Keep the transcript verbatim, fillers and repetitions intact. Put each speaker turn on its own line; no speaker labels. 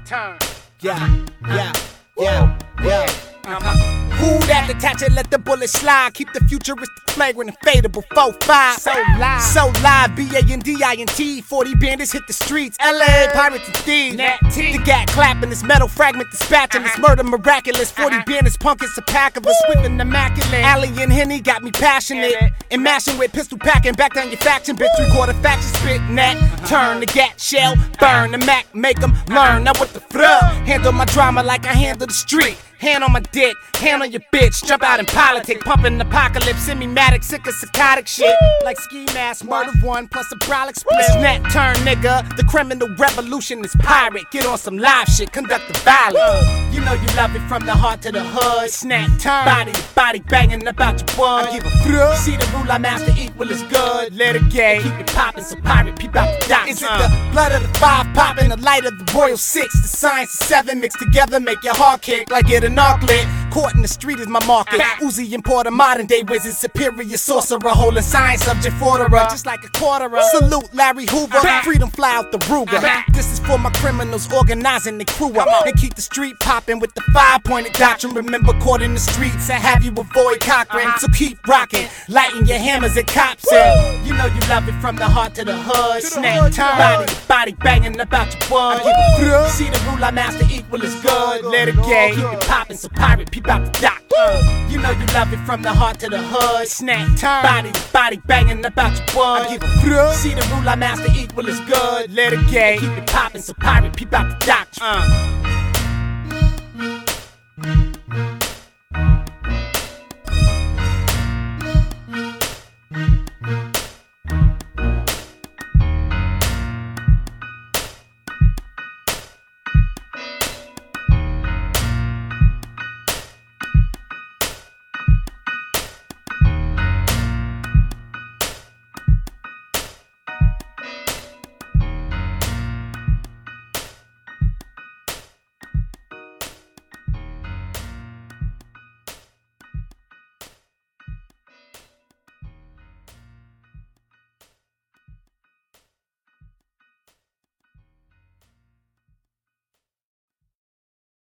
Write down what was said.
turn.
Yeah, yeah, yeah, yeah.
Uh-huh.
Who that detach it, let the bullet slide. Keep the futuristic flagrant and fadeable. four five.
So live.
So live. B A N D I N T. forty bandits hit the streets. L A pirates and thieves.
Nat T.
The gat clapping. This metal fragment dispatching. This murder miraculous. forty
Uh-huh.
bandits punk. It's a pack of us. Swift and immaculate. Alley and Henny got me passionate.
Yeah.
And mashing with pistol packing. Back down your faction. Bitch, three quarter faction spit. Nat. Turn the gat shell. Burn the Mac. Make them learn. Now what the fuck? Handle my drama like I handle the street. Hand on my dick, hand on your bitch, jump out in politics, pumping apocalypse, semi-matic, sick of psychotic shit. Like ski mask, murder one, plus a brolic split. Snap turn, nigga, the criminal revolution is pirate. Get on some live shit, conduct the violence. You know you love it from the heart to the hood. Snap turn, body to body banging about your wood. I give a fuck. See the rule I master equal is good. Let it gay, keep it poppin', so pirate peep out the dots. Is it the blood of the five poppin', the light of the royal six? The science of seven mixed together make your heart kick like it an arc lit. Caught in the street is my market. Uzi importer, modern day wizard, superior sorcerer, holding science subject forderer, just like a quarterer. Salute Larry Hoover, freedom fly out the Ruger. This is for my criminals organizing the crew up and keep the street popping with the five-pointed doctrine. Remember caught in the streets and have you avoid Cochran. So keep rocking, lighting your hammers at cops. And you know you love it from the heart to the hood. Snap turn, body body banging about your wood. See the rule I master equal is good. Let it gay, keep it popping, so pirate peep out the dock. Uh, you know you love it from the heart to the hood. Snap turn, body body banging about your wood. See the rule I master equal is good. Let it gay, keep it popping, so pirate peep out the dock. Uh.